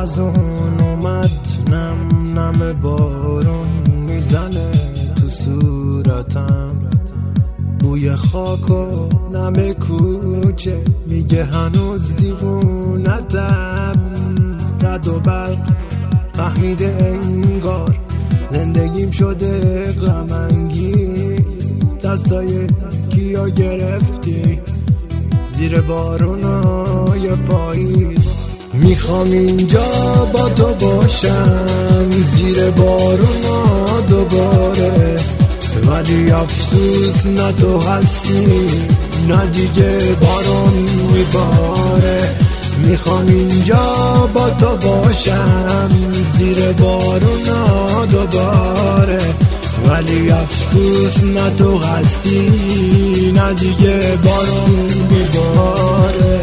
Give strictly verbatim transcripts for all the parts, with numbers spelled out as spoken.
خزون اومد، نم نم بارون میزنه تو صورتم، بوی خاک و نم کوچه میگه هنوز دیوونتم. رد و برق فهمیده انگار زندگیم شده غم انگیز، دستای کیا گرفتی زیر بارونای پاییز. میخوام اینجا با تو باشم زیر بارونا دوباره، ولی افسوس نه تو هستی نه دیگه بارون میباره. میخوام اینجا با تو باشم زیر بارونا دوباره، ولی افسوس نه تو هستی نه دیگه بارون میباره.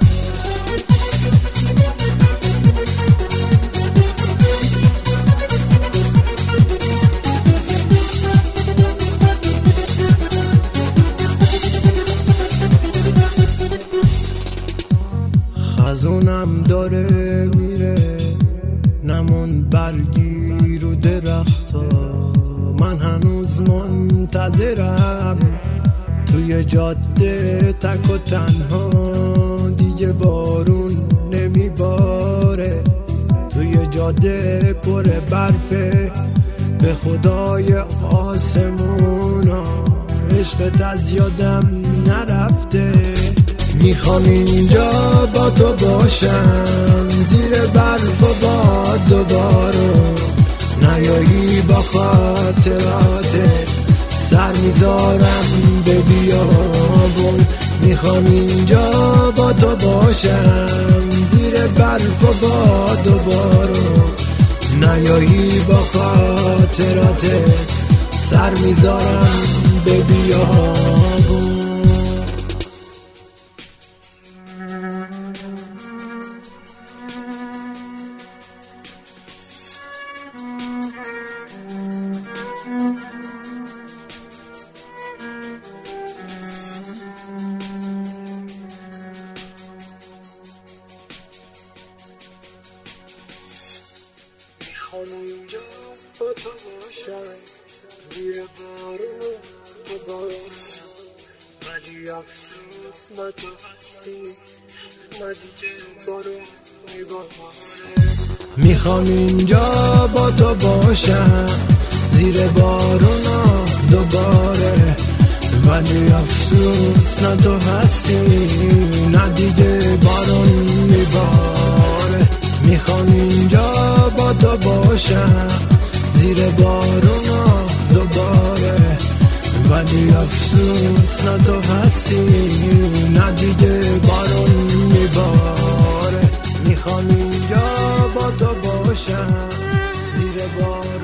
خزونم داره میره، نمون برگی رو درختا، من هنوز منتظرم توی جاده تک و تنها. دیگه بارون نمیباره، توی جاده پر برفه، به خدای آسمونا عشقت از یادم نرفته. میخوام اینجا با تو باشم زیر برف و باد دوباره، نیایی با خاطرات سر میذارم به بیابون. میخوام اینجا با تو باشم زیر برف و باد دوباره، نیایی با خاطرات سر میذارم به بیابون. میخوام اینجا با تو باشم زیر بارون دوباره، ولی افسوس نه تو هستی نه دیگه بارون میباره. میخوام اینجا با تو باشم زیر بارونا دوباره، ولی افسوس نه تو هستی نه دیگه بارون میباره. میخوام اینجا با تو باشم زیر بارونا دوباره، ولی افسوس نه تو هستی نه دیگه بارون میباره. میخوام اینجا با تو باشم زیر بارون